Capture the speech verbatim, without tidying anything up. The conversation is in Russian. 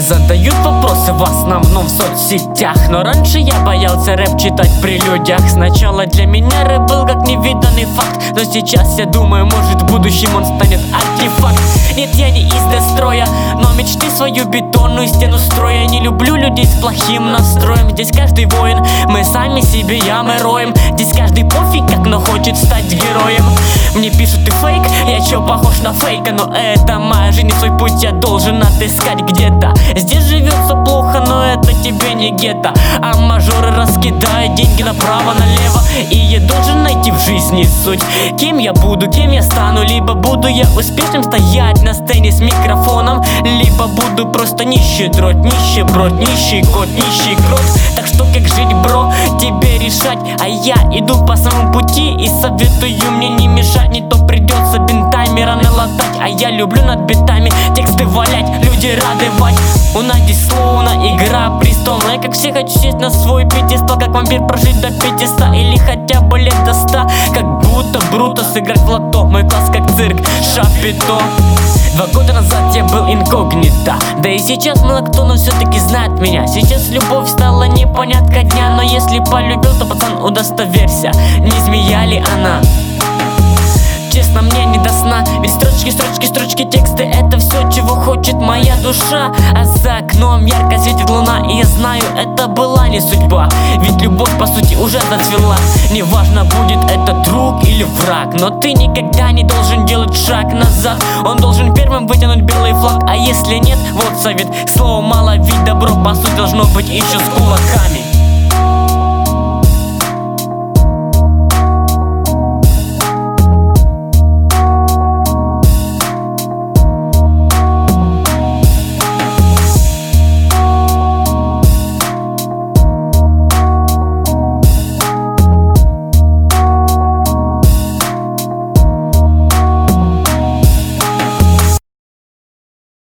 задают вопросы в основном в соцсетях, но раньше я боялся рэп читать при людях. Сначала для меня рэп был как невиданный факт, но сейчас я думаю, может в будущем он станет артефакт. Нет, я не из дестроя, но мечты свою бетонную стену строя. Не люблю людей с плохим настроем. Здесь каждый воин, мы сами себе ямы роем. Здесь каждый пофиг как, но хочет стать героем. Мне пишут: ты фейк, я чё, похож на фейка? Но это моя жизнь, и свой путь я должен отыскать где-то. Здесь живется плохо, но это тебе не гетто. А мажоры раскидают деньги направо-налево. И я должен найти в жизни суть. Кем я буду, кем я стану? Либо буду я успешным стоять на сцене с микрофоном, либо буду просто нищий дрот, нищеброд, нищий кот, нищий крот. Так что как жить, бро, тебе решать. А я иду по своему пути и советую мне не мешать. Не то придется бинтами раны латать. А я люблю над битами тексты валять, люди радовать. У нас здесь словно игра престолная. Как все хочу сесть на свой пьедестал, как вампир прожить до пятиста или хотя бы лет до ста. Как будто Бруто сыграть в лото. Мой класс как цирк Шапито. Два года назад я был инкогнито, да и сейчас мало кто, но все-таки знает меня. Сейчас любовь стала непонятка дня, но если полюбил, то, пацан, удостоверься, не змея ли она? Честно, мне не до сна, ведь строчки, строчки, строчки, тексты — это все, чего хочет моя душа. А за окном ярко светит луна, и я знаю, это была не судьба, ведь любовь, по сути, уже зацвела. Неважно, будет это друг или враг, но ты никогда не должен делать шаг назад. Он должен первым вытянуть белый флаг, а если нет, вот совет: слово мало, ведь добро, по сути, должно быть еще с кулаками.